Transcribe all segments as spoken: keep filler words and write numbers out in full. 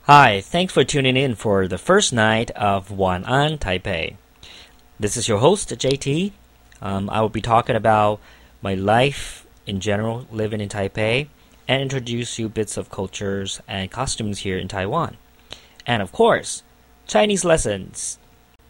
Hi, thanks for tuning in for the first night of Wan'an Taipei. This is your host, J T. Um, I will be talking about my life in general, living in Taipei, and introduce you bits of cultures and costumes here in Taiwan. And of course, Chinese lessons.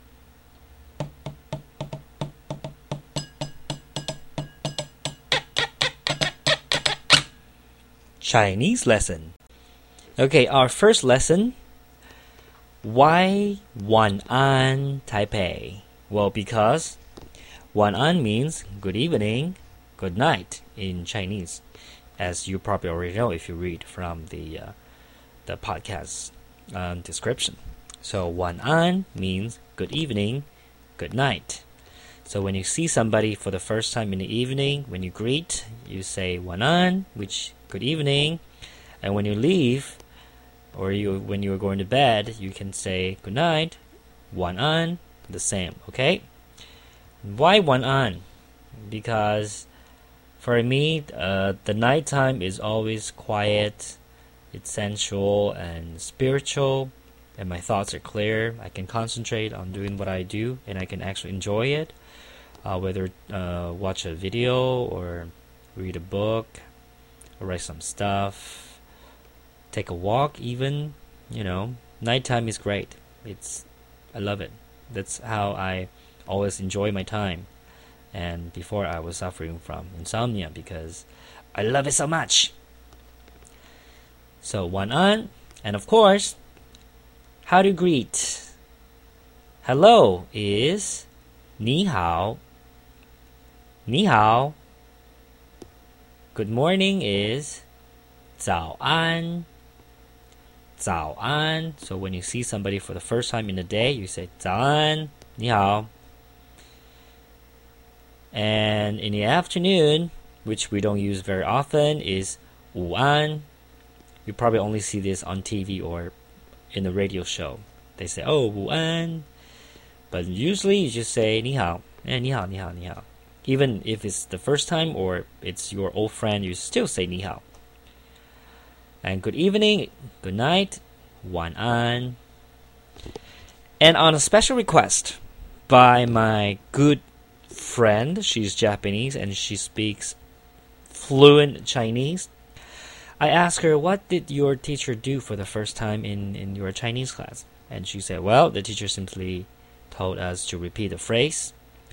Chinese lesson. Okay, our first lesson. Why Wan'an Taipei? Well, because Wan'an means good evening, good night in Chinese, as you probably already know if you read from the uh, the podcast um, description. So Wan'an means good evening, good night. So when you see somebody for the first time in the evening, when you greet, you say Wan'an, which good evening, and when you leave, or you when you are going to bed, you can say good night, Wan'an, the same. Okay? Why Wan'an? Because for me, uh, the nighttime is always quiet, it's sensual and spiritual, and my thoughts are clear. I can concentrate on doing what I do, and I can actually enjoy it. Uh, whether uh, watch a video or read a book or write some stuff, take a walk even, you know, nighttime is great. It's, I love it. That's how I always enjoy my time. And before I was suffering from insomnia because I love it so much. So Wan'an, and of course, how to greet. Hello is 你好. 你好. Good morning is 早安. 早安. So when you see somebody for the first time in the day, you say 早安,你好. And in the afternoon, which we don't use very often, is 午安. You probably only see this on T V or in the radio show. They say, oh, 午安. But usually you just say 你好. Eh, 你好,你好,你好. Even if it's the first time or it's your old friend, you still say 你好. And good evening, good night, 晚安. And on a special request by my good friend, she's Japanese and she speaks fluent Chinese, I asked her, what did your teacher do for the first time in, in your Chinese class? And she said, well, the teacher simply told us to repeat the phrase,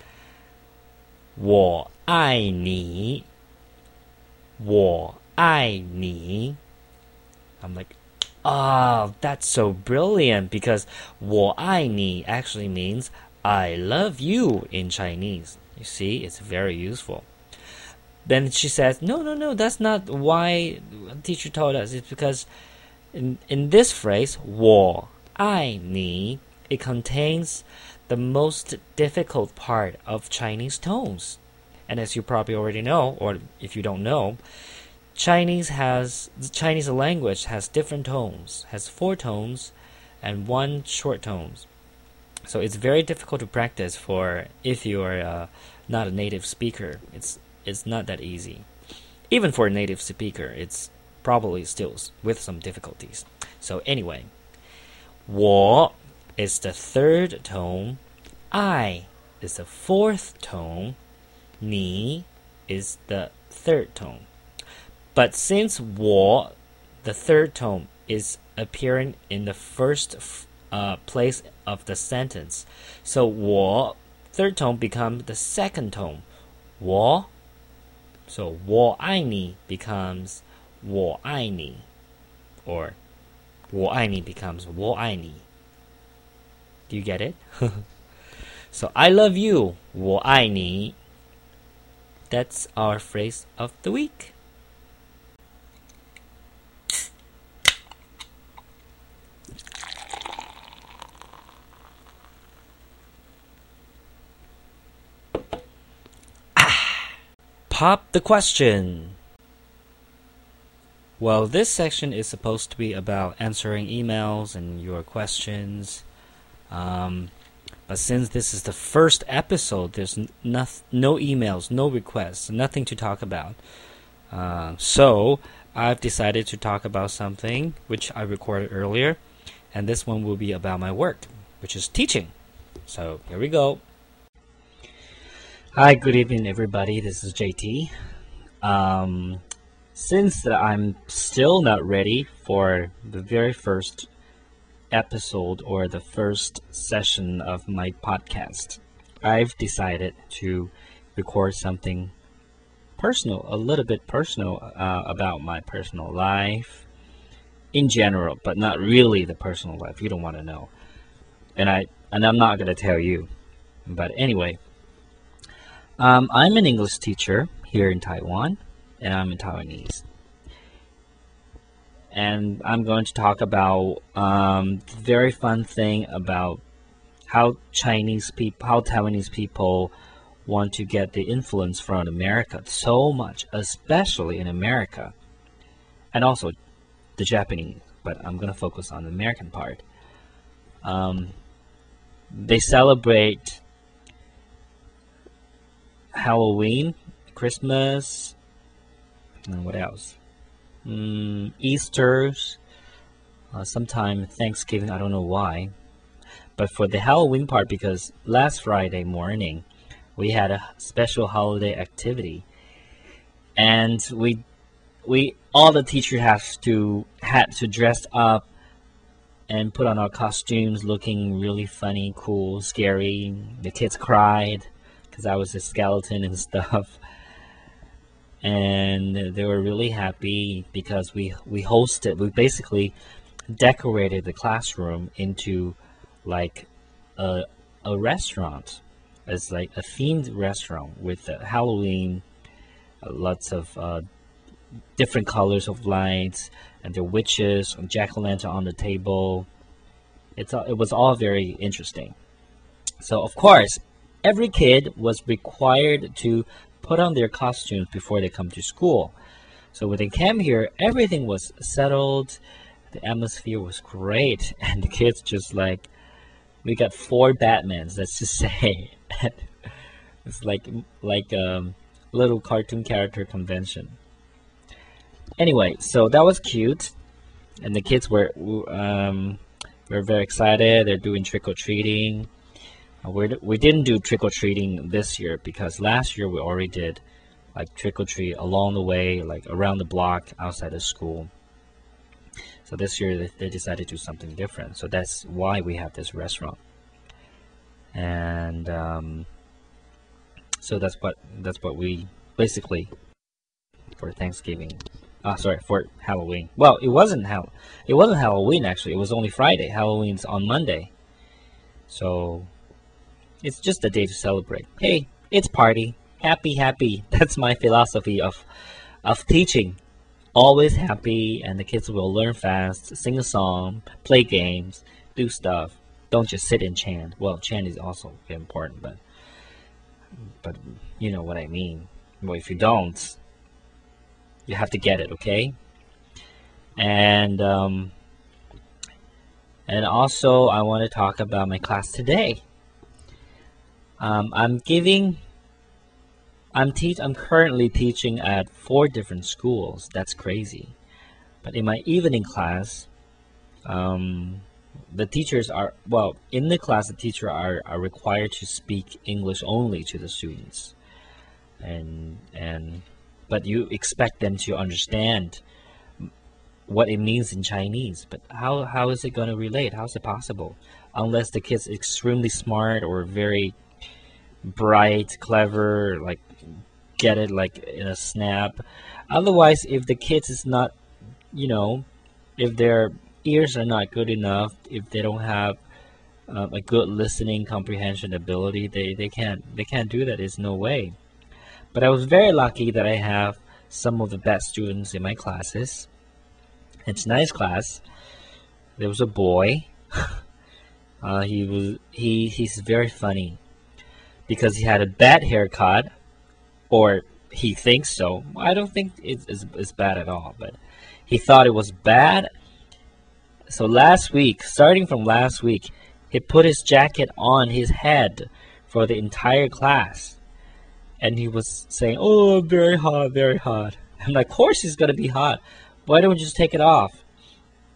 我爱你. 我爱你. I'm like, oh, that's so brilliant, because 我爱你 actually means I love you in Chinese. You see, it's very useful. Then she says, no, no, no, that's not why the teacher told us. It's because in, in this phrase, 我爱你, it contains the most difficult part of Chinese tones. And as you probably already know, or if you don't know, Chinese has the Chinese language has different tones, has four tones and one short tones. So it's very difficult to practice for if you are uh, not a native speaker. It's it's not that easy. Even for a native speaker, it's probably still with some difficulties. So anyway, 我 is the third tone, I is the fourth tone, 你 is the third tone. But since 我, the third tone, is appearing in the first uh, place of the sentence, so 我, third tone, becomes the second tone, 我. So 我爱你 becomes 我爱你, or 我爱你 becomes 我爱你. Do you get it? So I love you, 我爱你. That's our phrase of the week. Pop the question. Well, this section is supposed to be about answering emails and your questions. Um, but since this is the first episode, there's no, no emails, no requests, nothing to talk about. Uh, so I've decided to talk about something which I recorded earlier. and this one will be about my work, which is teaching. So here we go. Hi, good evening, everybody. This is J T. Um, since I'm still not ready for the very first episode or the first session of my podcast, I've decided to record something personal, a little bit personal uh, about my personal life in general, but not really the personal life. You don't want to know, and I and I'm not going to tell you. But anyway, um, I'm an English teacher here in Taiwan, and I'm in Taiwanese. And I'm going to talk about um, the very fun thing about how Chinese people, how Taiwanese people want to get the influence from America so much, especially in America, and also the Japanese. But I'm going to focus on the American part. Um, they celebrate Halloween, Christmas, and what else? Mm, Easter's, uh, sometime Thanksgiving, I don't know why. But for the Halloween part, because last Friday morning, we had a special holiday activity. And we, we all the teachers have to, had to dress up and put on our costumes looking really funny, cool, scary. The kids cried because I was a skeleton and stuff. And they were really happy because we we hosted, we basically decorated the classroom into like a, a restaurant. It's like a themed restaurant with uh, Halloween, uh, lots of uh, different colors of lights, and the witches and jack-o'-lantern on the table. It's all, it was all very interesting. So of course, every kid was required to put on their costumes before they come to school. So when they came here, everything was settled. The atmosphere was great, and the kids just like, we got four Batmans. Let's just say, it's like like a um, little cartoon character convention. Anyway, so that was cute, and the kids were um, were very excited. They're doing trick or treating. We're, we didn't do trick-or-treating this year because last year we already did like trick-or-treat along the way, like around the block outside of school. So this year they, they decided to do something different. So that's why we have this restaurant. And um, so that's what that's what we basically for Thanksgiving. Ah, sorry, for Halloween. Well, it wasn't Hall it wasn't Halloween actually. It was only Friday. Halloween's on Monday. So it's just a day to celebrate. Hey, it's party. Happy, happy. That's my philosophy of of teaching. Always happy, and the kids will learn fast, sing a song, play games, do stuff. Don't just sit and chant. Well, chant is also important, but but you know what I mean. Well, if you don't, you have to get it, okay? And um, and also, I want to talk about my class today. Um, I'm giving, I'm teach, I'm currently teaching at four different schools. That's crazy. But in my evening class, um, the teachers are, well, in the class, the teacher are, are required to speak English only to the students. And, and, but you expect them to understand what it means in Chinese. But how, how is it going to relate? How is it possible? Unless the kid's extremely smart or very bright, clever, like get it like in a snap. Otherwise, if the kids is not, you know, if their ears are not good enough, if they don't have uh, a good listening comprehension ability, they they can't they can't do that. There's no way. But I was very lucky that I have some of the best students in my classes. It's a nice class. There was a boy. uh, he was he he's very funny. Because he had a bad haircut, or he thinks so. I don't think it's, it's, it's bad at all, but he thought it was bad. So last week, starting from last week, he put his jacket on his head for the entire class. And he was saying, oh, very hot, very hot. I'm like, of course it's going to be hot. Why don't we just take it off?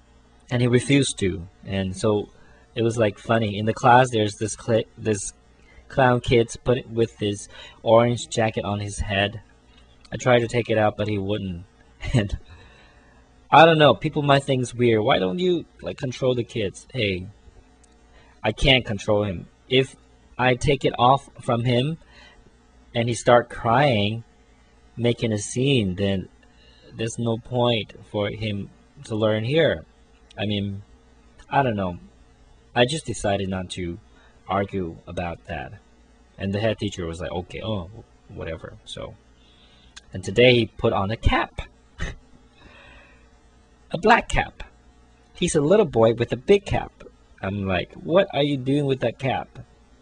and he refused to. And so it was like funny in the class. There's this cl- this clown kid put it with his orange jacket on his head. I tried to take it out, but he wouldn't. And I don't know. People might think it's weird. Why don't you like control the kids? Hey, I can't control him. If I take it off from him and he start crying, making a scene, then there's no point for him to learn here. I mean, I don't know. I just decided not to argue about that. And the head teacher was like, okay, oh, whatever. So, and today he put on a cap. A black cap. He's a little boy with a big cap. I'm like, what are you doing with that cap?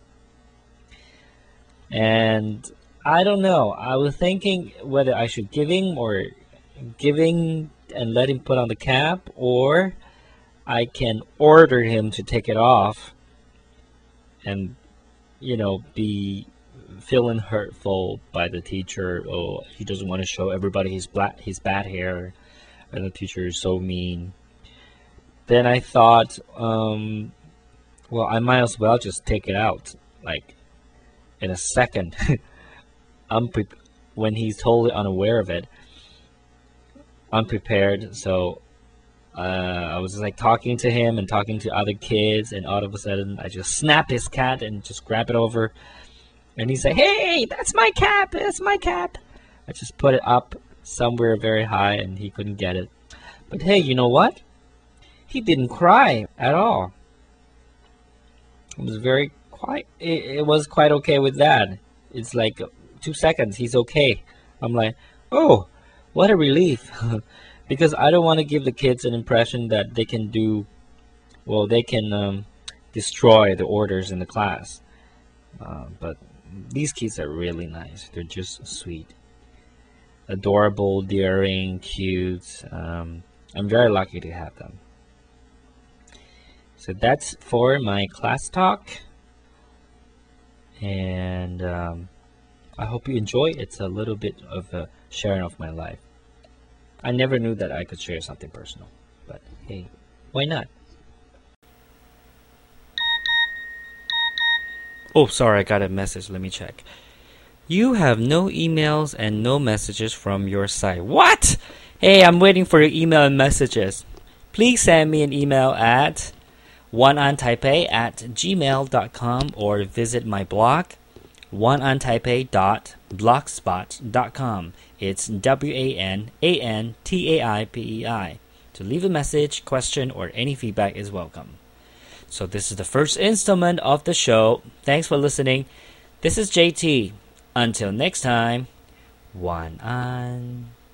And I don't know. I was thinking whether I should give him or giving and let him put on the cap, or I can order him to take it off and, you know, be feeling hurtful by the teacher. Oh, he doesn't want to show everybody his black his bad hair, and the teacher is so mean. Then I thought, um, well, I might as well just take it out, like in a second. Unpre- when he's totally unaware of it, unprepared. So uh, I was like talking to him and talking to other kids, and all of a sudden I just snap his cat and just grab it over, and he said, "Hey, that's my cap! That's my cap!" I just put it up somewhere very high, and he couldn't get it. But hey, you know what? He didn't cry at all. It was very quite. It, it was quite okay with that. It's like two seconds. He's okay. I'm like, oh, what a relief, because I don't want to give the kids an impression that they can do, well, they can um, destroy the orders in the class. Uh, but these kids are really nice. They're just sweet, adorable, daring, cute. Um, I'm very lucky to have them. So that's for my class talk, and um, I hope you enjoy. It's a little bit of a sharing of my life. I never knew that I could share something personal, but hey, why not? Oh, sorry, I got a message. Let me check. You have no emails and no messages from your site. What? Hey, I'm waiting for your email and messages. Please send me an email at oneontaipei at gmail dot com or visit my blog, oneontaipei dot blogspot dot com. It's W A N A N T A I P E I. To leave a message, question, or any feedback is welcome. So this is the first installment of the show. Thanks for listening. This is J T. Until next time, one on.